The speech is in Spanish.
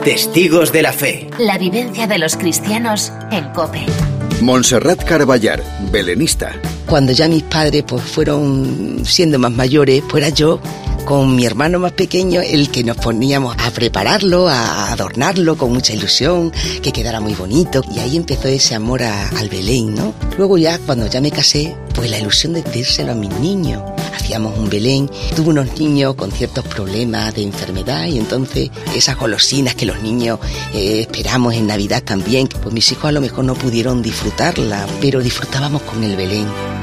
Testigos de la Fe. La vivencia de los cristianos en COPE. Montserrat Caraballar, belenista. Cuando ya mis padres pues fueron siendo más mayores, pues era yo con mi hermano más pequeño el que nos poníamos a prepararlo, a adornarlo con mucha ilusión, que quedara muy bonito. Y ahí empezó ese amor al Belén, ¿no? Luego ya, cuando ya me casé, pues la ilusión de decírselo a mis niños. Hacíamos un Belén, tuve unos niños con ciertos problemas de enfermedad y entonces esas golosinas que los niños esperamos en Navidad también, pues mis hijos a lo mejor no pudieron disfrutarla, pero disfrutábamos con el Belén.